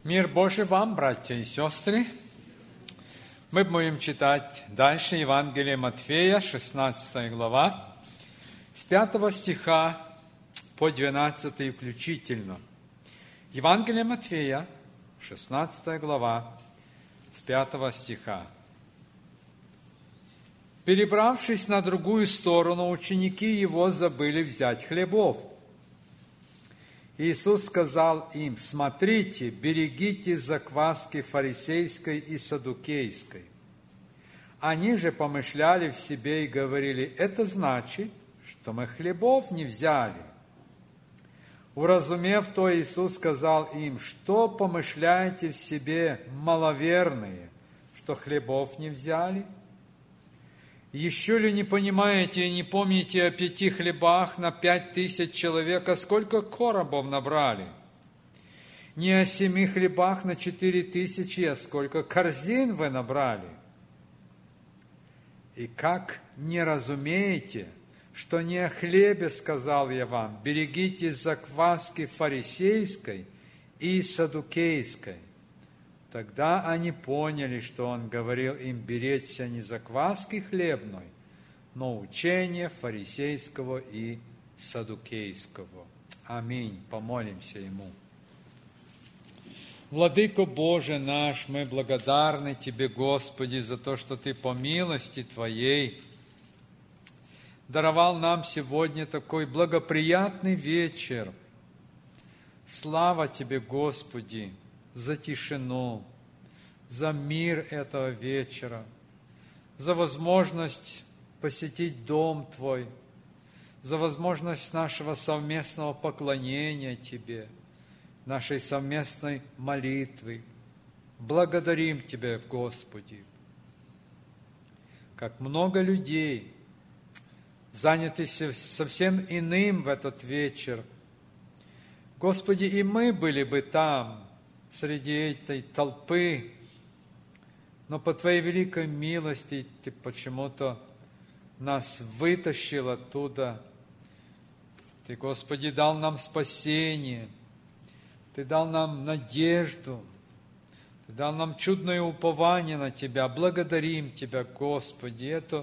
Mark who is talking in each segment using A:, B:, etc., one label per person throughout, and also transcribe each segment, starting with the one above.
A: Мир Божий вам, братья и сестры. Мы будем читать дальше Евангелие Матфея, 16 глава, с 5 стиха по 12 включительно. Евангелие Матфея, 16 глава, с 5 стиха. «Перебравшись на другую сторону, ученики его забыли взять хлебов. Иисус сказал им: смотрите, берегите закваски фарисейской и саддукейской. Они же помышляли в себе и говорили: это значит, что мы хлебов не взяли. Уразумев то, Иисус сказал им: что помышляете в себе, маловерные, что хлебов не взяли? Еще ли не понимаете и не помните о 5 хлебах на 5000 человек, а сколько коробов набрали? Не о 7 хлебах на 4000, а сколько корзин вы набрали? И как не разумеете, что не о хлебе сказал я вам: берегитесь закваски фарисейской и саддукейской? Тогда они поняли, что он говорил им беречься не закваски хлебной, но учения фарисейского и саддукейского. Аминь. Помолимся ему. Владыко Боже наш, мы благодарны Тебе, Господи, за то, что Ты по милости Твоей даровал нам сегодня такой благоприятный вечер. Слава Тебе, Господи, за тишину, за мир этого вечера, за возможность посетить Дом Твой, за возможность нашего совместного поклонения Тебе, нашей совместной молитвы. Благодарим Тебя, Господи. Как много людей заняты совсем иным в этот вечер. Господи, и мы были бы там, среди этой толпы, но по Твоей великой милости Ты почему-то нас вытащил оттуда. Ты, Господи, дал нам спасение, Ты дал нам надежду, Ты дал нам чудное упование на Тебя. Благодарим Тебя, Господи. Это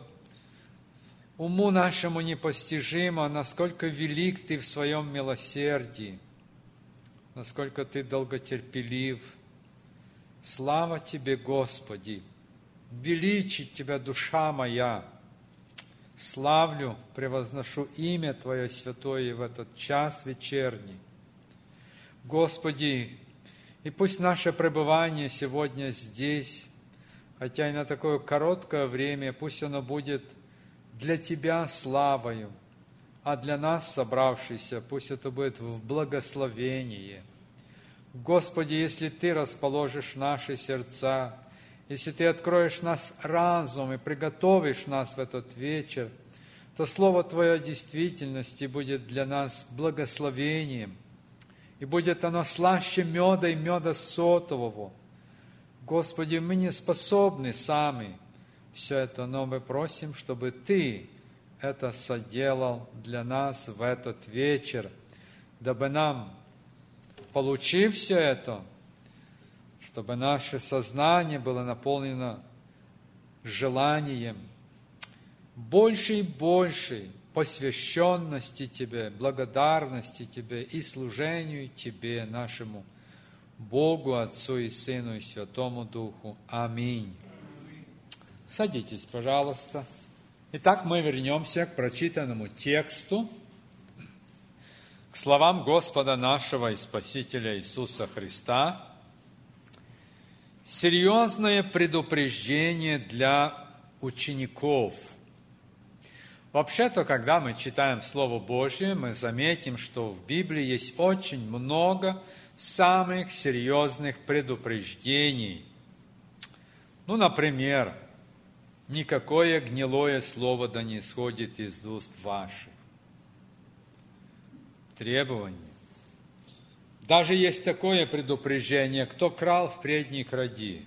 A: уму нашему непостижимо, насколько велик Ты в своем милосердии, насколько Ты долготерпелив. Слава Тебе, Господи! Величит Тебя душа моя! Славлю, превозношу имя Твое святое в этот час вечерний. Господи, и пусть наше пребывание сегодня здесь, хотя и на такое короткое время, пусть оно будет для Тебя славою, а для нас, собравшихся, пусть это будет в благословении. Господи, если Ты расположишь наши сердца, если Ты откроешь нас разум и приготовишь нас в этот вечер, то Слово Твое действительности будет для нас благословением, и будет оно слаще меда и меда сотового. Господи, мы не способны сами все это, но мы просим, чтобы Ты это соделал для нас в этот вечер, дабы нам, получив все это, чтобы наше сознание было наполнено желанием большей и большей посвященности Тебе, благодарности Тебе и служению Тебе, нашему Богу, Отцу и Сыну и Святому Духу. Аминь. Садитесь, пожалуйста. Итак, мы вернемся к прочитанному тексту, к словам Господа нашего и Спасителя Иисуса Христа. Серьезное предупреждение для учеников. Вообще-то, когда мы читаем Слово Божье, мы заметим, что в Библии есть очень много самых серьезных предупреждений. Например, никакое гнилое слово да не исходит из уст ваших. Требование. Даже есть такое предупреждение: кто крал, впредь не кради.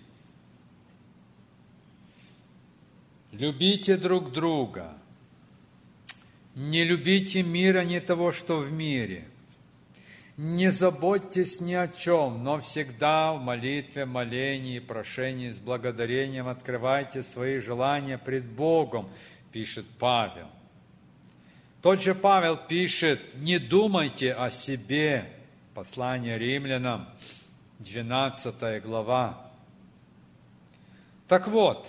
A: Любите друг друга. Не любите мира, не того, что в мире. Не заботьтесь ни о чем, но всегда в молитве, молении, прошении с благодарением открывайте свои желания пред Богом, пишет Павел. Тот же Павел пишет: не думайте о себе. Послание римлянам, 12 глава. Так вот,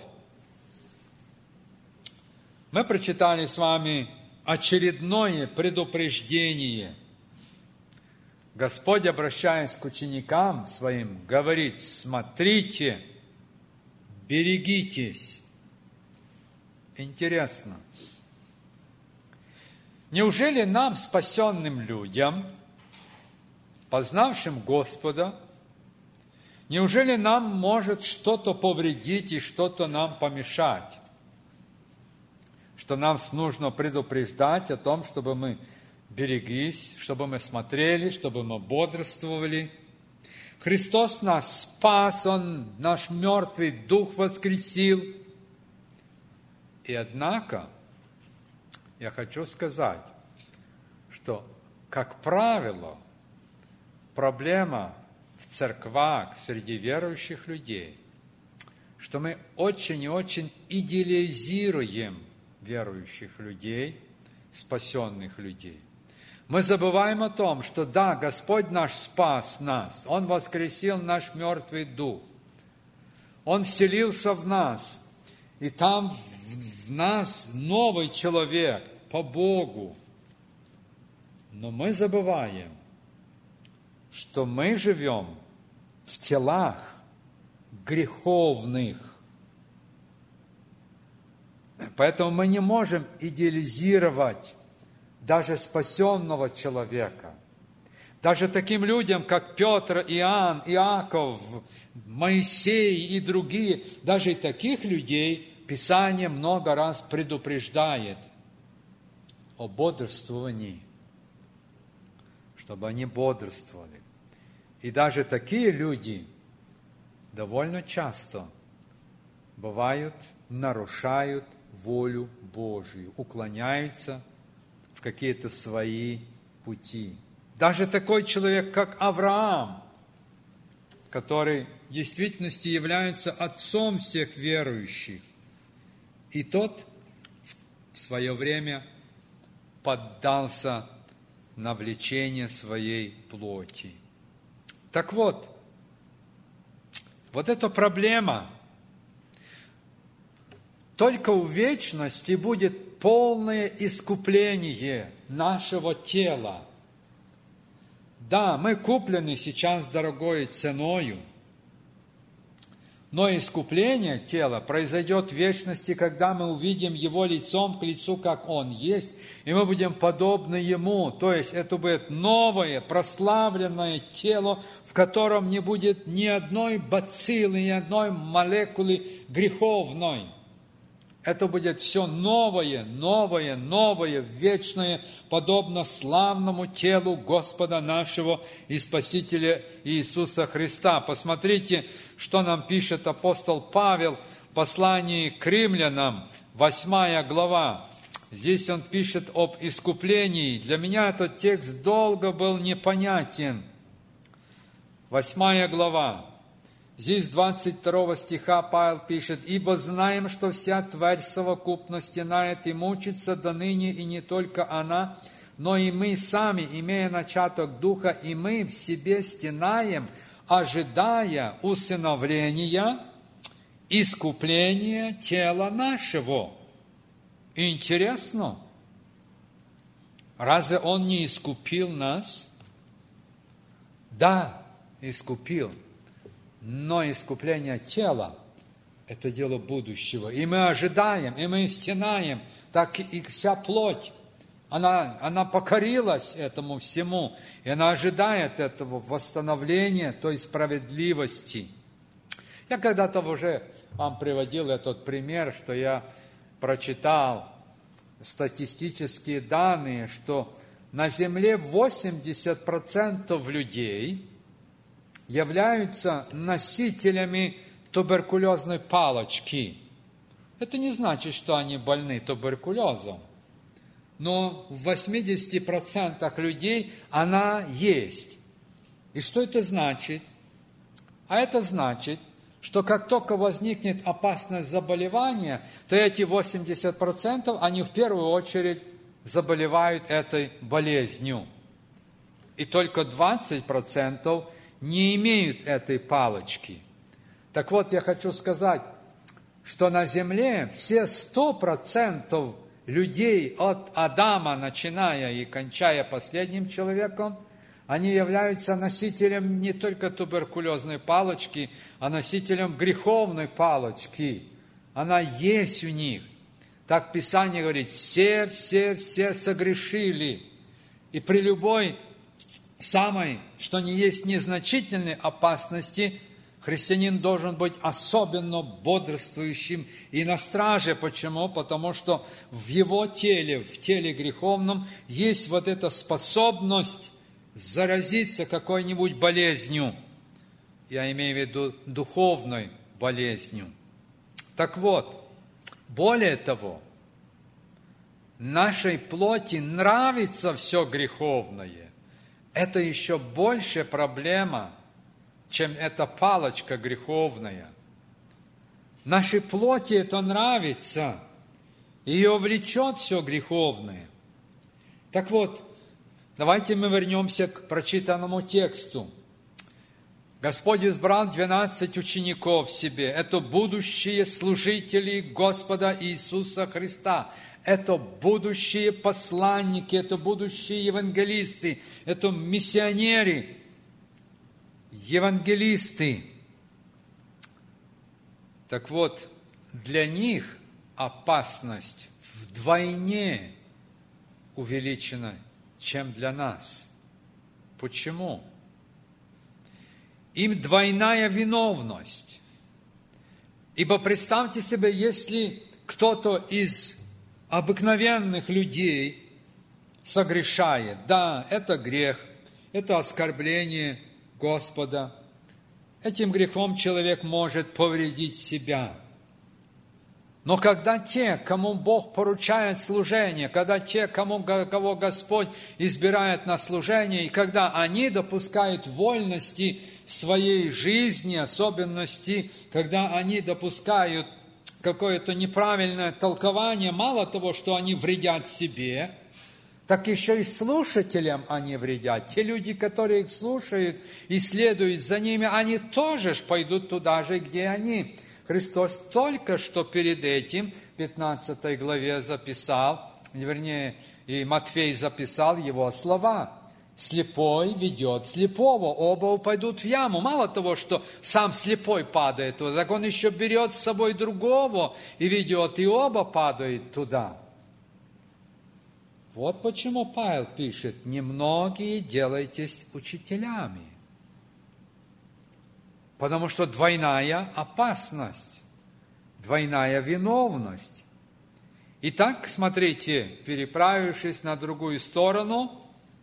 A: мы прочитали с вами очередное предупреждение. Господь, обращаясь к ученикам своим, говорит: смотрите, берегитесь. Интересно. Неужели нам, спасенным людям, познавшим Господа, неужели нам может что-то повредить и что-то нам помешать? Что нам нужно предупреждать о том, чтобы мы береглись, чтобы мы смотрели, чтобы мы бодрствовали. Христос нас спас, Он наш мертвый дух воскресил. И однако, я хочу сказать, что, как правило, проблема в церквах среди верующих людей, что мы очень и очень идеализируем верующих людей, спасенных людей. Мы забываем о том, что да, Господь наш спас нас, Он воскресил наш мертвый дух, Он вселился в нас, и там в нас новый человек по Богу. Но мы забываем, что мы живем в телах греховных. Поэтому мы не можем идеализировать даже спасенного человека. Даже таким людям, как Петр, Иоанн, Иаков, Моисей и другие, даже и таких людей Писание много раз предупреждает о бодрствовании, чтобы они бодрствовали. И даже такие люди довольно часто бывают, нарушают волю Божию, уклоняются в какие-то свои пути. Даже такой человек, как Авраам, который в действительности является отцом всех верующих, и тот в свое время поддался на влечение своей плоти. Так вот, вот эта проблема. Только в вечности будет полное искупление нашего тела. Да, мы куплены сейчас дорогой ценою, но искупление тела произойдет в вечности, когда мы увидим Его лицом к лицу, как Он есть, и мы будем подобны Ему. То есть это будет новое, прославленное тело, в котором не будет ни одной бациллы, ни одной молекулы греховной. Это будет все новое, новое, новое, вечное, подобно славному телу Господа нашего и Спасителя Иисуса Христа. Посмотрите, что нам пишет апостол Павел в послании к римлянам, 8 глава. Здесь он пишет об искуплении. Для меня этот текст долго был непонятен. 8 глава. Здесь 22 стиха Павел пишет: «Ибо знаем, что вся тварь совокупно стенает и мучится до ныне, и не только она, но и мы сами, имея начаток духа, и мы в себе стенаем, ожидая усыновления, искупления тела нашего». Интересно, разве Он не искупил нас? Да, искупил. Но искупление тела – это дело будущего. И мы ожидаем, и мы стенаем, так и вся плоть. Она покорилась этому всему, и она ожидает этого восстановления, той справедливости. Я когда-то уже вам приводил этот пример, что я прочитал статистические данные, что на Земле 80% людей являются носителями но в 80% людей она есть. И что это значит? А это значит, что как только возникнет опасность заболевания, то эти 80%, они в первую очередь заболевают этой болезнью. И только 20% не имеют этой палочки. Так вот, я хочу сказать, что на земле все 100% людей от Адама, начиная и кончая последним человеком, они являются носителем не только туберкулезной палочки, а носителем греховной палочки. Она есть у них. Так Писание говорит, все согрешили. И при любой самой, что не есть незначительной опасности, христианин должен быть особенно бодрствующим и на страже. Почему? Потому что в его теле, в теле греховном, есть вот эта способность заразиться какой-нибудь болезнью. Я имею в виду духовной болезнью. Так вот, более того, нашей плоти нравится все греховное. Это еще большая проблема, чем эта палочка греховная. Нашей плоти это нравится, ее влечет все греховное. Так вот, давайте мы вернемся к прочитанному тексту. Господь избрал 12 учеников себе. Это будущие служители Господа Иисуса Христа. Это будущие посланники, это будущие евангелисты, это миссионеры, евангелисты. Так вот, для них опасность вдвойне увеличена, чем для нас. Почему? Им двойная виновность. Ибо представьте себе, если кто-то из обыкновенных людей согрешает, да, это грех, это оскорбление Господа. Этим грехом человек может повредить себя. Но когда те, кому Бог поручает служение, когда те, кого Господь избирает на служение, и когда они допускают вольности в своей жизни, особенности, когда они допускают какое-то неправильное толкование, мало того, что они вредят себе, так еще и слушателям они вредят. Те люди, которые их слушают и следуют за ними, они тоже пойдут туда же, где они. Христос только что перед этим, в 15 главе записал, вернее, и Матфей записал его слова. Слепой ведет слепого, оба упадут в яму. Мало того, что сам слепой падает туда, так он еще берет с собой другого и ведет, и оба падают туда. Вот почему Павел пишет, немногие делайтесь учителями. Потому что двойная опасность, двойная виновность. Итак, смотрите, переправившись на другую сторону,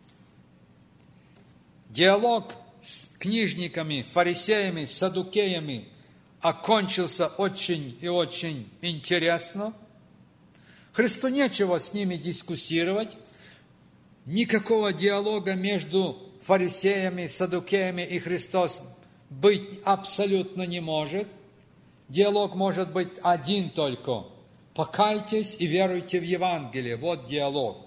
A: диалог с книжниками, фарисеями, саддукеями окончился очень и очень интересно. Христу нечего с ними дискуссировать, никакого диалога между фарисеями, саддукеями и Христос быть абсолютно не может. Диалог может быть один только. Покайтесь и веруйте в Евангелие. Вот диалог.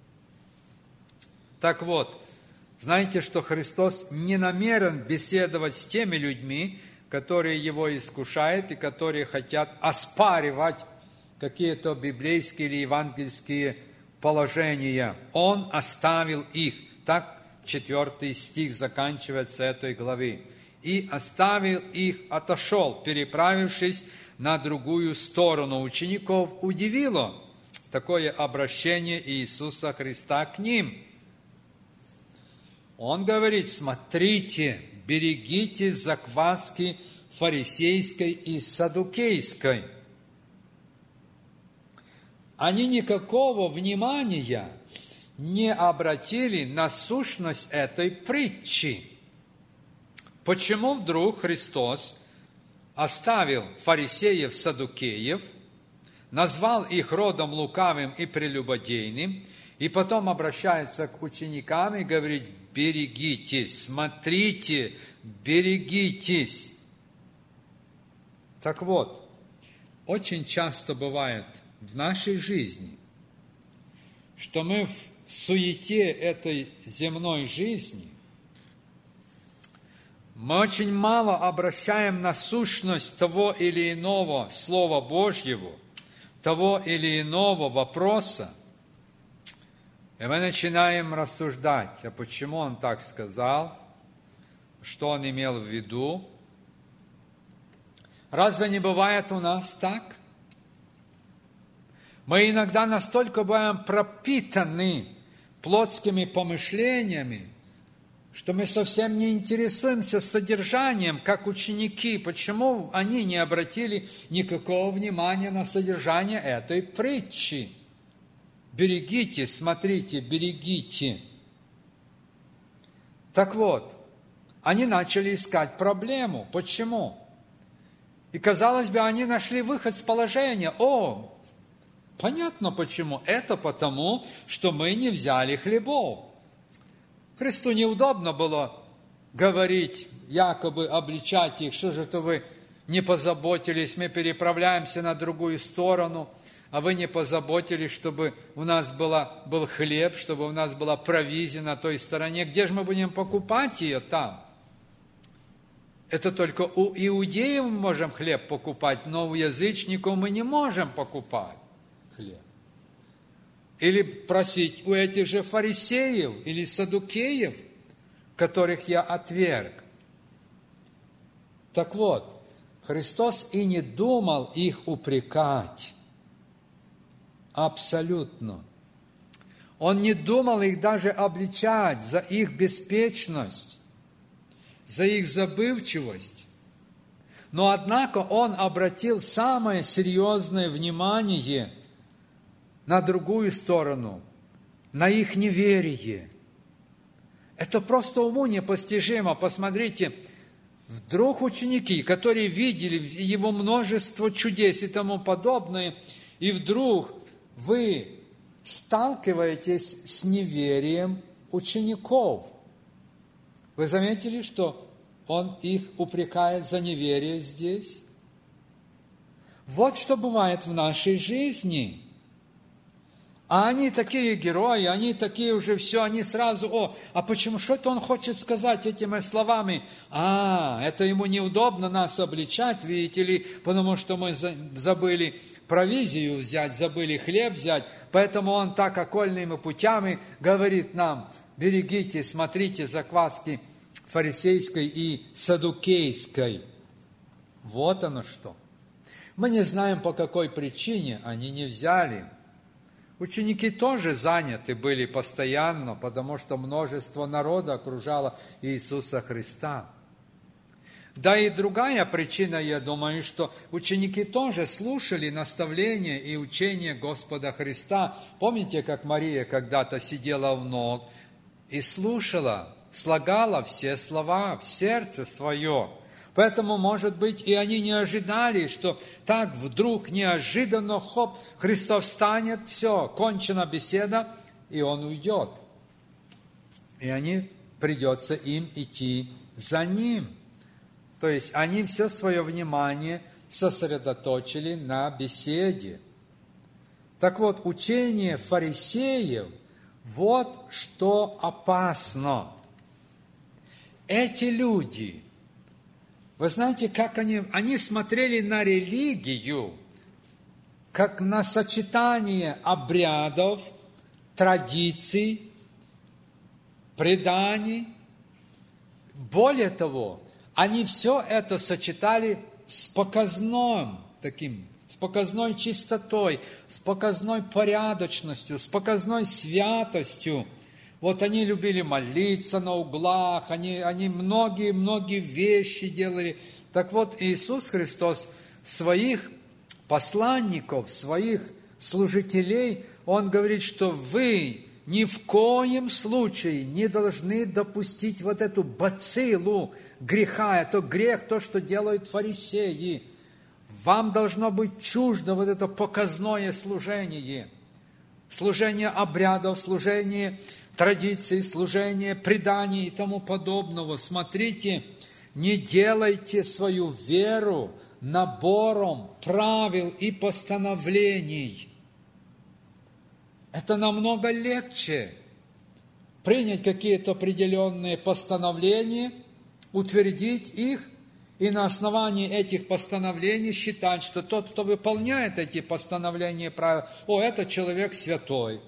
A: Так вот, знаете, что Христос не намерен беседовать с теми людьми, которые Его искушают и которые хотят оспаривать какие-то библейские или евангельские положения. Он оставил их. Так 4 стих заканчивается этой главы. И оставил их, отошел, переправившись на другую сторону. Учеников удивило такое обращение Иисуса Христа к ним. Он говорит, смотрите, берегитесь закваски фарисейской и саддукейской. Они никакого внимания не обратили на сущность этой притчи. Почему вдруг Христос оставил фарисеев, саддукеев, назвал их родом лукавым и прелюбодейным, и потом обращается к ученикам и говорит: берегитесь, смотрите, берегитесь. Так вот, очень часто бывает в нашей жизни, что мы в суете этой земной жизни, мы очень мало обращаем на сущность того или иного Слова Божьего, того или иного вопроса, и мы начинаем рассуждать, а почему он так сказал, что он имел в виду. Разве не бывает у нас так? Мы иногда настолько бываем пропитаны плотскими помышлениями, что мы совсем не интересуемся содержанием, как ученики. Почему они не обратили никакого внимания на содержание этой притчи? Берегите, смотрите, берегите. Так вот, они начали искать проблему. Почему? И, казалось бы, они нашли выход с положения. Понятно почему. Это потому, что мы не взяли хлебов. Христу неудобно было говорить, якобы обличать их, что же это вы не позаботились, мы переправляемся на другую сторону, а вы не позаботились, чтобы у нас был хлеб, чтобы у нас была провизия на той стороне. Где же мы будем покупать ее там? Это только у иудеев мы можем хлеб покупать, но у язычников мы не можем покупать хлеб. Или просить у этих же фарисеев или саддукеев, которых я отверг. Так вот, Христос и не думал их упрекать. Абсолютно. Он не думал их даже обличать за их беспечность, за их забывчивость. Но, однако, Он обратил самое серьезное внимание на другую сторону, на их неверие. Это просто уму непостижимо. Посмотрите, вдруг ученики, которые видели Его множество чудес и тому подобное, и вдруг вы сталкиваетесь с неверием учеников. Вы заметили, что Он их упрекает за неверие здесь? Вот что бывает в нашей жизни. А они такие герои, они такие уже все, они сразу, а почему, что это он хочет сказать этими словами? Это ему неудобно нас обличать, видите ли, потому что мы забыли провизию взять, забыли хлеб взять, поэтому он так окольными путями говорит нам: берегите, смотрите закваски фарисейской и саддукейской. Вот оно что. Мы не знаем, по какой причине они не взяли. Ученики тоже заняты были постоянно, потому что множество народа окружало Иисуса Христа. Да и другая причина, я думаю, что ученики тоже слушали наставления и учения Господа Христа. Помните, как Мария когда-то сидела у ног и слушала, слагала все слова в сердце свое. Поэтому, может быть, и они не ожидали, что так вдруг неожиданно, Христос встанет, все, кончена беседа, и Он уйдет. И придется им идти за Ним. То есть они все свое внимание сосредоточили на беседе. Так вот, учение фарисеев, вот что опасно. Эти люди, вы знаете, как они смотрели на религию, как на сочетание обрядов, традиций, преданий. Более того, они все это сочетали с показной чистотой, с показной порядочностью, с показной святостью. Вот они любили молиться на углах, они многие вещи делали. Так вот, Иисус Христос своих посланников, своих служителей, Он говорит, что вы ни в коем случае не должны допустить вот эту бациллу греха. Это грех, то, что делают фарисеи. Вам должно быть чуждо вот это показное служение. Служение обрядов, служение традиций, служение преданий и тому подобного. Смотрите, не делайте свою веру набором правил и постановлений. Это намного легче принять какие-то определенные постановления, утвердить их, и на основании этих постановлений считать, что тот, кто выполняет эти постановления правил, этот человек святой.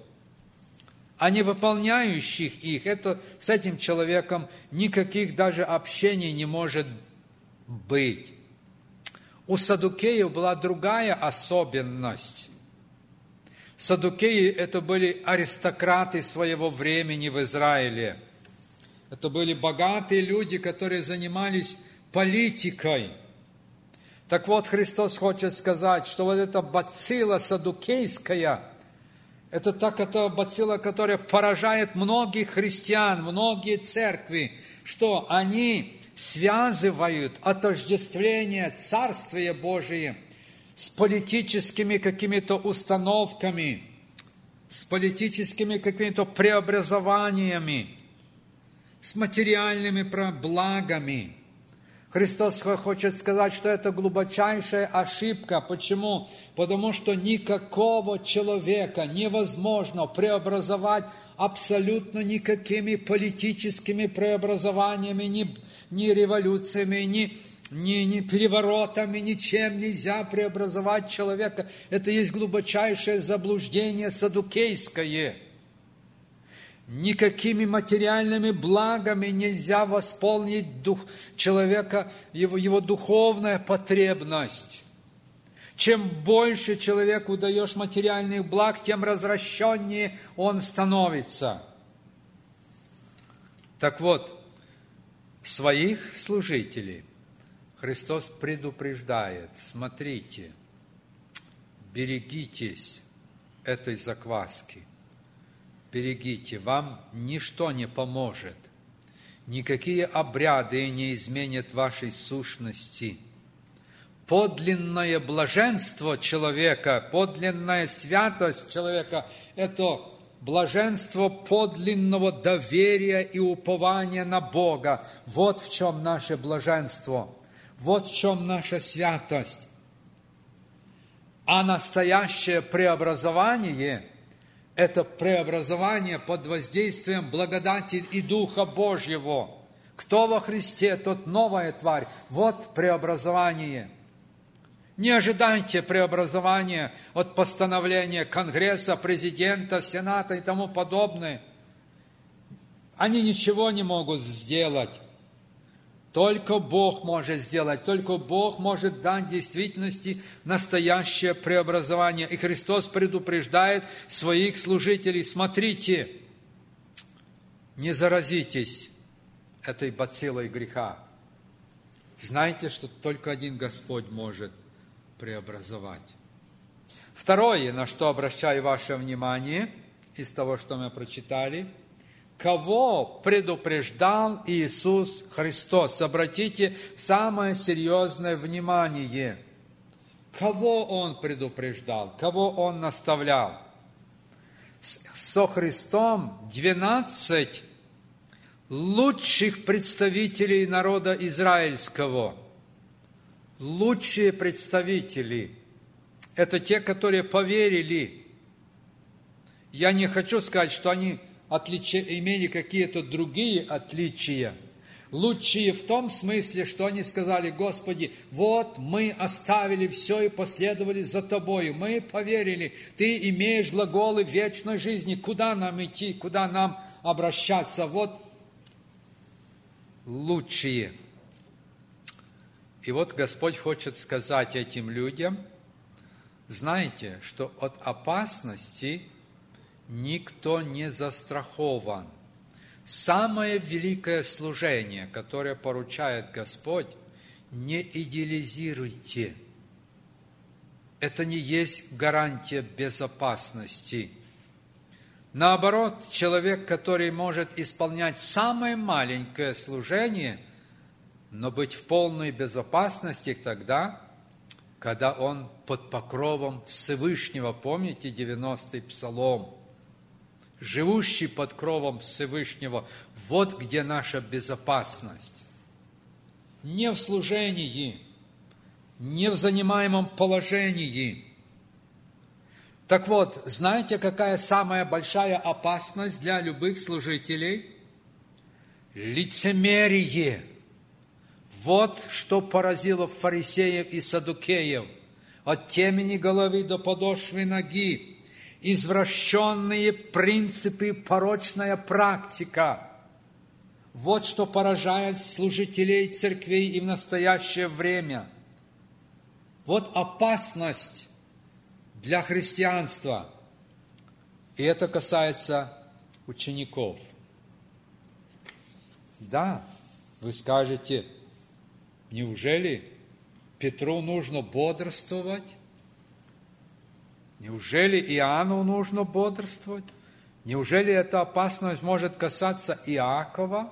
A: А не выполняющих их, с этим человеком никаких даже общений не может быть. У саддукеев была другая особенность. Саддукеи – это были аристократы своего времени в Израиле. Это были богатые люди, которые занимались политикой. Так вот, Христос хочет сказать, что вот эта бацилла саддукейская, это бацилла, которая поражает многих христиан, многие церкви, что они связывают отождествление Царствия Божия с политическими какими-то установками, с политическими какими-то преобразованиями, с материальными благами. Христос хочет сказать, что это глубочайшая ошибка. Почему? Потому что никакого человека невозможно преобразовать абсолютно никакими политическими преобразованиями, ни революциями, ни переворотами, ничем нельзя преобразовать человека. Это есть глубочайшее заблуждение саддукейское. Никакими материальными благами нельзя восполнить дух человека, его духовная потребность. Чем больше человеку даешь материальных благ, тем развращеннее он становится. Так вот, своих служителей Христос предупреждает: смотрите, берегитесь этой закваски. Берегите, вам ничто не поможет, никакие обряды не изменят вашей сущности. Подлинное блаженство человека, подлинная святость человека – это блаженство подлинного доверия и упования на Бога. Вот в чем наше блаженство, вот в чем наша святость. А настоящее преобразование – это преобразование под воздействием благодати и Духа Божьего. Кто во Христе, тот новая тварь. Вот преобразование. Не ожидайте преобразования от постановления Конгресса, президента, Сената и тому подобное. Они ничего не могут сделать. Только Бог может сделать, только Бог может дать в действительности настоящее преобразование. И Христос предупреждает своих служителей: смотрите, не заразитесь этой бациллой греха. Знайте, что только один Господь может преобразовать. Второе, на что обращаю ваше внимание, из того, что мы прочитали, кого предупреждал Иисус Христос? Обратите самое серьезное внимание. Кого Он предупреждал? Кого Он наставлял? Со Христом 12 лучших представителей народа израильского. Лучшие представители. Это те, которые поверили. Я не хочу сказать, что они имели какие-то другие отличия. Лучшие в том смысле, что они сказали: Господи, вот мы оставили все и последовали за Тобою. Мы поверили, Ты имеешь глаголы вечной жизни. Куда нам идти, куда нам обращаться? Вот лучшие. И вот Господь хочет сказать этим людям: знаете, что от опасности никто не застрахован. Самое великое служение, которое поручает Господь, не идеализируйте. Это не есть гарантия безопасности. Наоборот, человек, который может исполнять самое маленькое служение, но быть в полной безопасности тогда, когда он под покровом Всевышнего, помните 90-й Псалом? Живущий под кровом Всевышнего, вот где наша безопасность. Не в служении, не в занимаемом положении. Так вот, знаете, какая самая большая опасность для любых служителей? Лицемерие. Вот что поразило фарисеев и саддукеев. От темени головы до подошвы ноги. Извращенные принципы, порочная практика. Вот что поражает служителей церквей и в настоящее время. Вот опасность для христианства. И это касается учеников. Да, вы скажете, неужели Петру нужно бодрствовать? Неужели Иоанну нужно бодрствовать? Неужели эта опасность может касаться Иакова?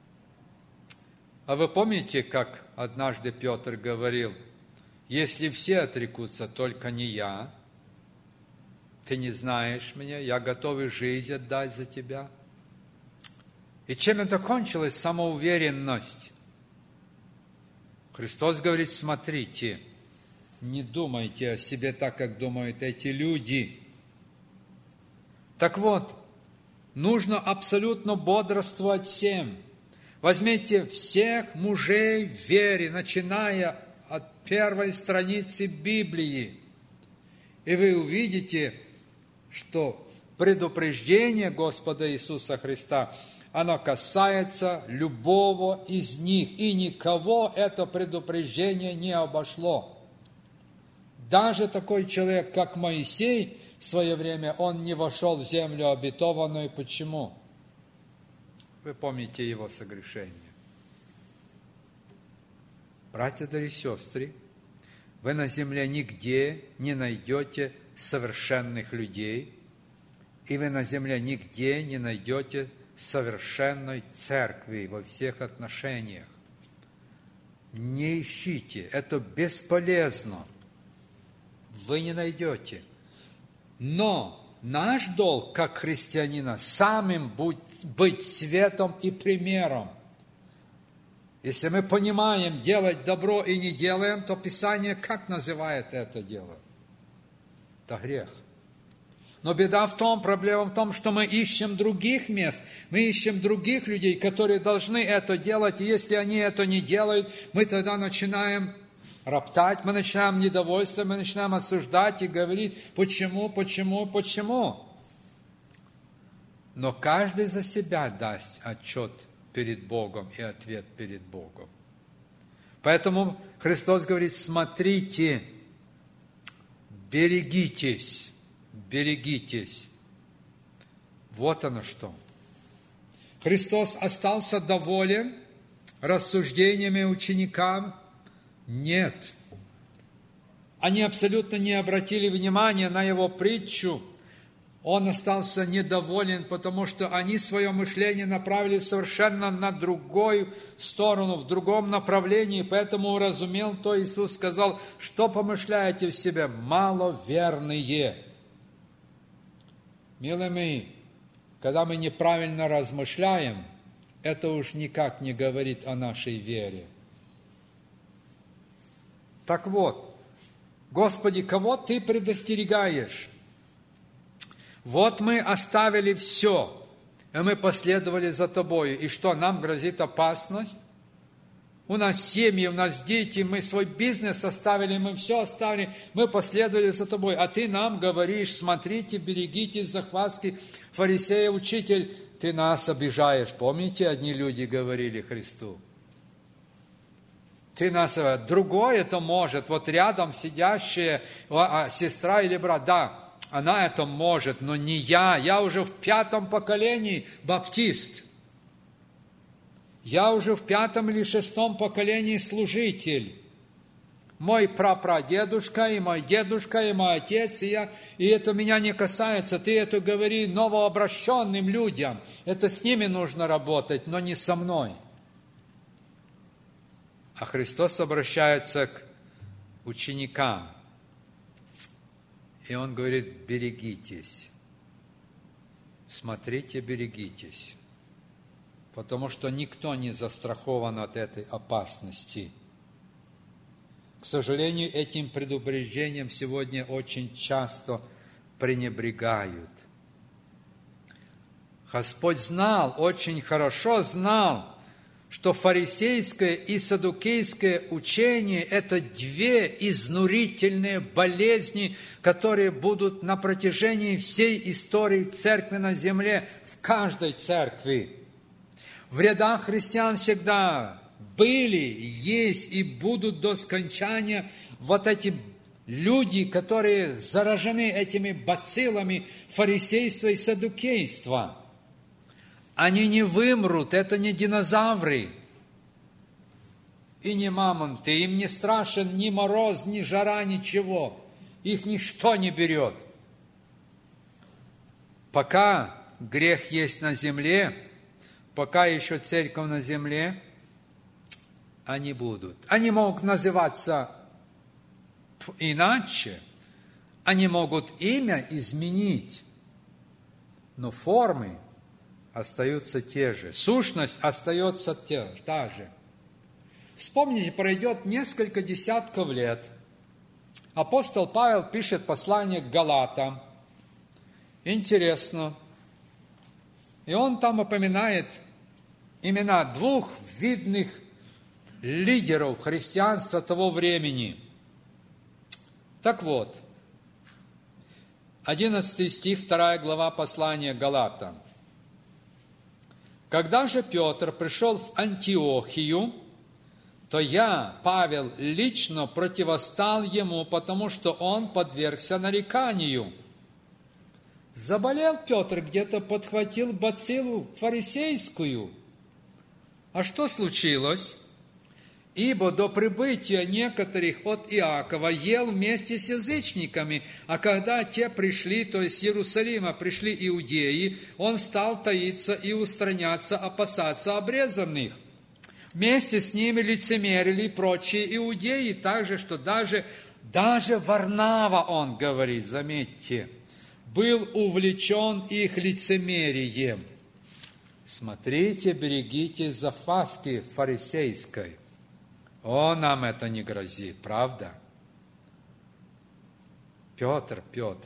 A: А вы помните, как однажды Петр говорил, если все отрекутся, только не я, ты не знаешь меня, я готов и жизнь отдать за тебя. И чем это кончилось? Самоуверенность. Христос говорит, смотрите, не думайте о себе так, как думают эти люди. Так вот, нужно абсолютно бодрствовать всем. Возьмите всех мужей в вере, начиная от первой страницы Библии, и вы увидите, что предупреждение Господа Иисуса Христа, оно касается любого из них, и никого это предупреждение не обошло. Даже такой человек, как Моисей, в свое время, он не вошел в землю обетованную. Почему? Вы помните его согрешение. Братья и сестры, вы на земле нигде не найдете совершенных людей, и вы на земле нигде не найдете совершенной церкви во всех отношениях. Не ищите, это бесполезно. Вы не найдете. Но наш долг, как христианина, самим быть светом и примером. Если мы понимаем делать добро и не делаем, то Писание как называет это дело? Это грех. Но беда в том, проблема в том, что мы ищем других мест, мы ищем других людей, которые должны это делать, и если они это не делают, мы тогда начинаем роптать, мы начинаем недовольствовать, мы начинаем осуждать и говорить, почему. Но каждый за себя даст отчет перед Богом и ответ перед Богом. Поэтому Христос говорит, смотрите, берегитесь. Вот оно что. Христос остался доволен рассуждениями ученикам? Нет. Они абсолютно не обратили внимания на его притчу. Он остался недоволен, потому что они свое мышление направили совершенно на другую сторону, в другом направлении, поэтому уразумел то, Иисус сказал, что помышляете в себе, маловерные. Милые мои, когда мы неправильно размышляем, это уж никак не говорит о нашей вере. Так вот, Господи, кого Ты предостерегаешь? Вот мы оставили все, и мы последовали за Тобою. И что, нам грозит опасность? У нас семьи, у нас дети, мы свой бизнес оставили, мы все оставили, мы последовали за Тобой. А Ты нам говоришь, смотрите, берегитесь захватки фарисея, учитель, Ты нас обижаешь. Помните, одни люди говорили Христу? Ты нас, другой это может, вот рядом сидящая сестра или брат, да, она это может, но не я уже в 5 поколении баптист. Я уже в 5 или 6 поколении служитель. Мой прапрадедушка, и мой дедушка, и мой отец, и это меня не касается. Ты это говори новообращенным людям. Это с ними нужно работать, но не со мной. А Христос обращается к ученикам. И он говорит: берегитесь. Смотрите, берегитесь. Потому что никто не застрахован от этой опасности. К сожалению, этим предупреждением сегодня очень часто пренебрегают. Господь знал, очень хорошо знал, что фарисейское и саддукейское учение – это две изнурительные болезни, которые будут на протяжении всей истории церкви на земле, в каждой церкви. В рядах христиан всегда были, есть и будут до скончания вот эти люди, которые заражены этими бациллами фарисейства и саддукейства. Они не вымрут, это не динозавры и не мамонты. Им не страшен ни мороз, ни жара, ничего. Их ничто не берет. Пока грех есть на земле, пока еще церковь на земле, они будут. Они могут называться иначе, они могут имя изменить, но формы остаются те же. Сущность остается та же. Вспомните, пройдет несколько десятков лет. Апостол Павел пишет послание к Галатам. Интересно. И он там упоминает имена двух видных лидеров христианства того времени. Так вот, 11 стих, 2 глава послания к Галатам. Когда же Петр пришел в Антиохию, то я, Павел, лично противостал ему, потому что он подвергся нареканию. Заболел Петр, где-то подхватил бациллу фарисейскую. А что случилось? Ибо до прибытия некоторых от Иакова ел вместе с язычниками, а когда те пришли, то есть с Иерусалима пришли иудеи, он стал таиться и устраняться, опасаться обрезанных. Вместе с ними лицемерили прочие иудеи, так же, что даже Варнава, он говорит, заметьте, был увлечен их лицемерием. Смотрите, берегите закваски фарисейской. О, нам это не грозит, правда? Петр.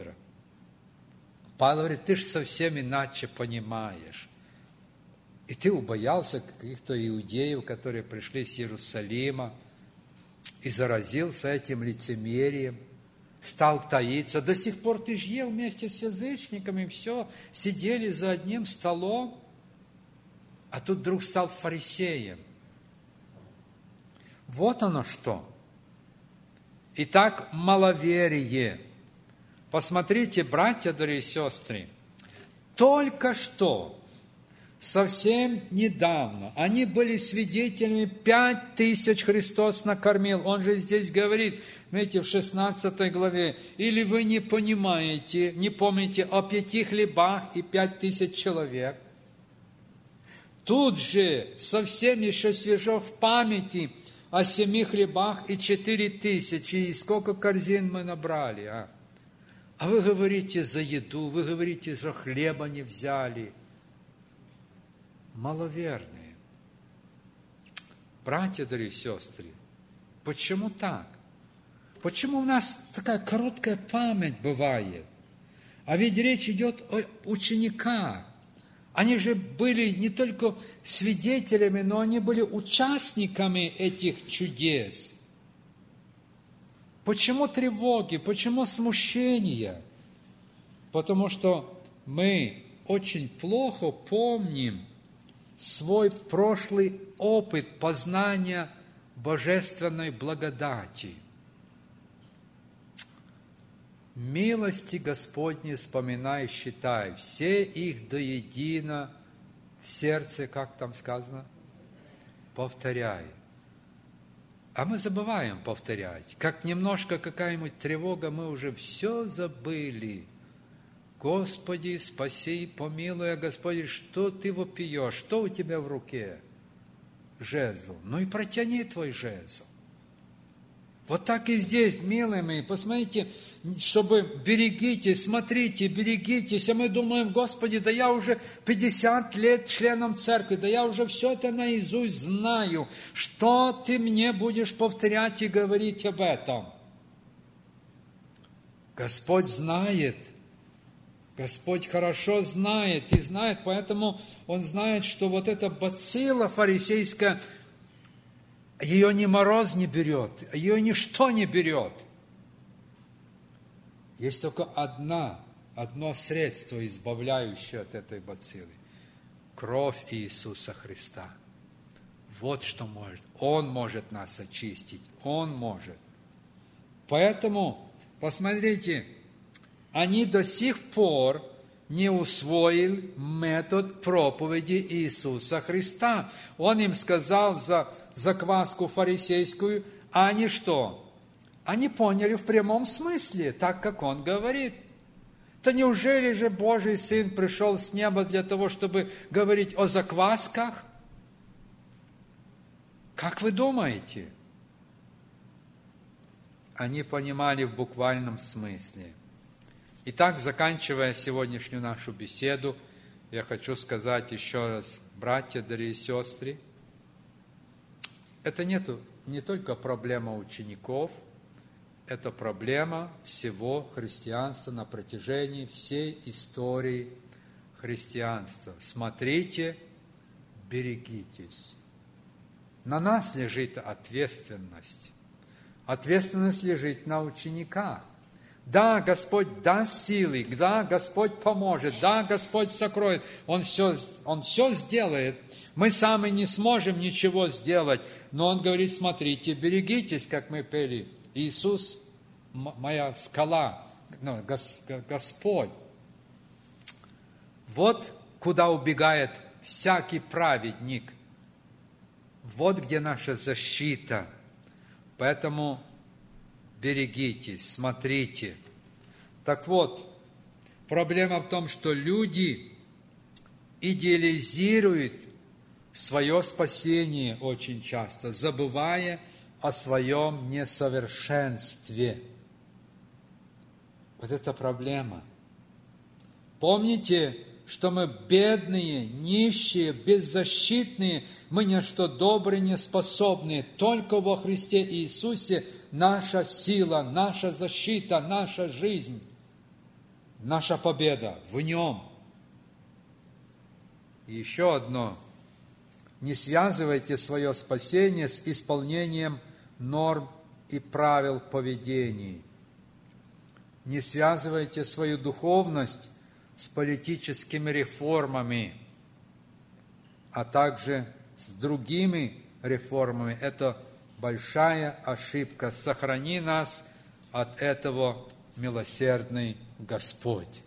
A: Павел говорит, ты же совсем иначе понимаешь. И ты убоялся каких-то иудеев, которые пришли с Иерусалима, и заразился этим лицемерием, стал таиться. До сих пор ты же ел вместе с язычниками, все, сидели за одним столом, а тут вдруг стал фарисеем. Вот оно что. Итак, маловерие. Посмотрите, братья, дорогие сестры, только что, совсем недавно, они были свидетелями, 5000 Христос накормил. Он же здесь говорит, знаете, в 16 главе, или вы не понимаете, не помните о 5 хлебах и 5000 человек. Тут же, совсем еще свежо в памяти, о 7 хлебах и 4000, и сколько корзин мы набрали, а? А вы говорите за еду, вы говорите, что хлеба не взяли. Маловерные. Братья, дорогие сестры, почему так? Почему у нас такая короткая память бывает? А ведь речь идет о учениках. Они же были не только свидетелями, но они были участниками этих чудес. Почему тревоги? Почему смущения? Потому что мы очень плохо помним свой прошлый опыт познания божественной благодати. Милости Господни вспоминай, считай, все их до едино в сердце, как там сказано, повторяй. А мы забываем повторять. Как немножко какая-нибудь тревога, мы уже все забыли. Господи, спаси, помилуй, Господи, что ты вопиешь, что у тебя в руке? Жезл. Ну и протяни твой жезл. Вот так и здесь, милые мои, посмотрите, чтобы берегитесь, смотрите, берегитесь. А мы думаем, Господи, да я уже 50 лет членом церкви, да я уже все это наизусть знаю. Что ты мне будешь повторять и говорить об этом? Господь знает. Господь хорошо знает и знает, поэтому Он знает, что вот эта бацилла фарисейская, ее ни мороз не берет, ее ничто не берет. Есть только одно средство, избавляющее от этой бациллы. Кровь Иисуса Христа. Вот что может. Он может нас очистить. Он может. Поэтому, посмотрите, они до сих пор не усвоили метод проповеди Иисуса Христа. Он им сказал за закваску фарисейскую, а они что? Они поняли в прямом смысле, так как Он говорит. То неужели же Божий Сын пришел с неба для того, чтобы говорить о заквасках? Как вы думаете? Они понимали в буквальном смысле. Итак, заканчивая сегодняшнюю нашу беседу, я хочу сказать еще раз, братья, дорогие сестры, это не только проблема учеников, это проблема всего христианства на протяжении всей истории христианства. Смотрите, берегитесь. На нас лежит ответственность. Ответственность лежит на учениках. Да, Господь даст силы, да, Господь поможет, да, Господь сокроет, Он все сделает. Мы сами не сможем ничего сделать, но Он говорит, смотрите, берегитесь, как мы пели. Иисус, моя скала, Господь. Вот куда убегает всякий праведник. Вот где наша защита. Поэтому берегитесь, смотрите. Так вот, проблема в том, что люди идеализируют свое спасение очень часто, забывая о своем несовершенстве. Вот это проблема. Помните, что мы бедные, нищие, беззащитные, мы ни на что доброе не способны. Только во Христе Иисусе наша сила, наша защита, наша жизнь, наша победа в Нем. И еще одно. Не связывайте свое спасение с исполнением норм и правил поведения. Не связывайте свою духовность с политическими реформами, а также с другими реформами. Это большая ошибка. Сохрани нас от этого, милосердный Господь.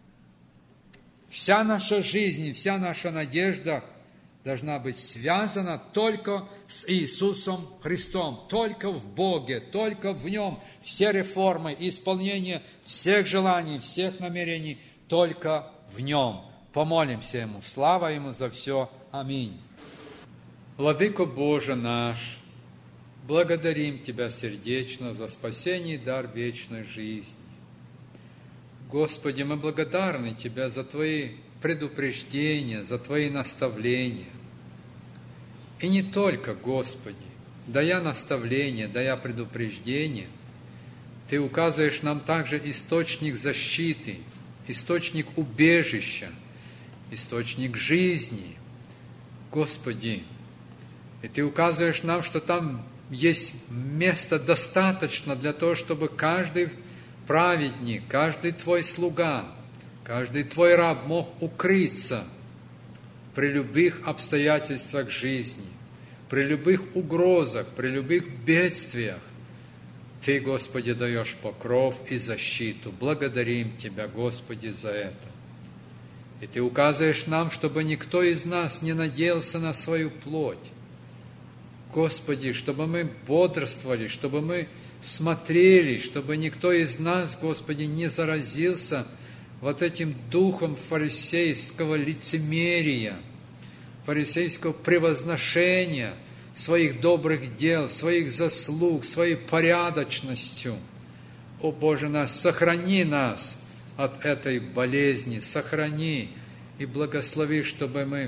A: Вся наша жизнь, вся наша надежда должна быть связана только с Иисусом Христом, только в Боге, только в Нем. Все реформы, исполнение всех желаний, всех намерений только в Нем. Помолимся Ему. Слава Ему за все. Аминь. Владыко Боже наш, благодарим Тебя сердечно за спасение и дар вечной жизни. Господи, мы благодарны Тебе за Твои предупреждения, за Твои наставления. И не только, Господи, дая наставления, дая предупреждения, Ты указываешь нам также источник защиты, источник убежища, источник жизни. Господи, и Ты указываешь нам, что там есть место достаточно для того, чтобы каждый праведник, каждый Твой слуга, каждый Твой раб мог укрыться при любых обстоятельствах жизни, при любых угрозах, при любых бедствиях. Ты, Господи, даешь покров и защиту. Благодарим Тебя, Господи, за это. И Ты указываешь нам, чтобы никто из нас не надеялся на свою плоть. Господи, чтобы мы бодрствовали, чтобы мы смотрели, чтобы никто из нас, Господи, не заразился вот этим духом фарисейского лицемерия, фарисейского превозношения, своих добрых дел, своих заслуг, своей порядочностью. О Боже наш, сохрани нас от этой болезни, сохрани и благослови, чтобы мы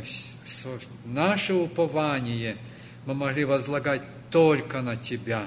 A: наше упование мы могли возлагать только на Тебя,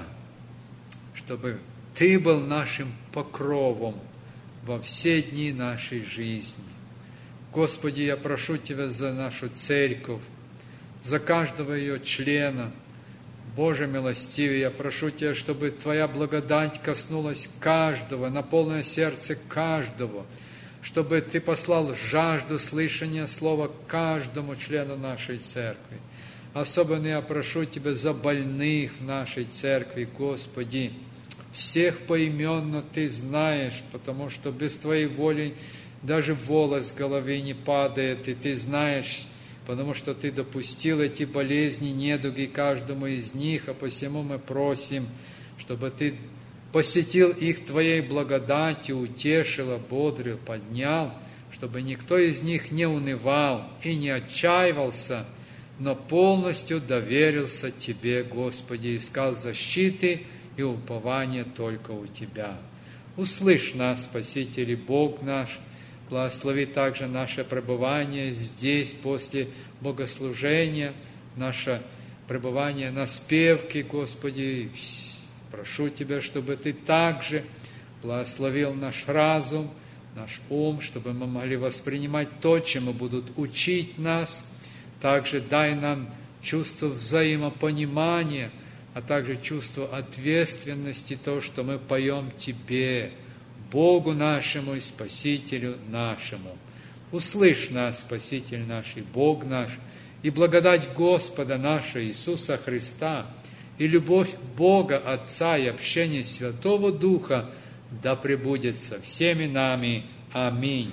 A: чтобы Ты был нашим покровом во все дни нашей жизни. Господи, я прошу Тебя за нашу церковь, за каждого ее члена. Боже милостивый, я прошу Тебя, чтобы Твоя благодать коснулась каждого, на полное сердце каждого, чтобы Ты послал жажду слышания слова каждому члену нашей церкви. Особенно я прошу Тебя за больных в нашей церкви, Господи. Всех поименно Ты знаешь, потому что без Твоей воли даже волос с головы не падает, и Ты знаешь, потому что Ты допустил эти болезни, недуги каждому из них, а посему мы просим, чтобы Ты посетил их Твоей благодатью, утешил, ободрил, поднял, чтобы никто из них не унывал и не отчаивался, но полностью доверился Тебе, Господи, искал защиты и упования только у Тебя. Услышь нас, Спаситель и Бог наш, благослови также наше пребывание здесь после богослужения, наше пребывание на спевке, Господи. Прошу Тебя, чтобы Ты также благословил наш разум, наш ум, чтобы мы могли воспринимать то, чему будут учить нас. Также дай нам чувство взаимопонимания, а также чувство ответственности, то, что мы поем Тебе, Богу нашему и Спасителю нашему. Услышь нас, Спаситель наш и Бог наш, и благодать Господа нашего Иисуса Христа, и любовь Бога Отца и общение Святого Духа да пребудет со всеми нами. Аминь.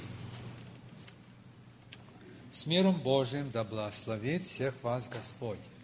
A: С миром Божиим да благословит всех вас Господь.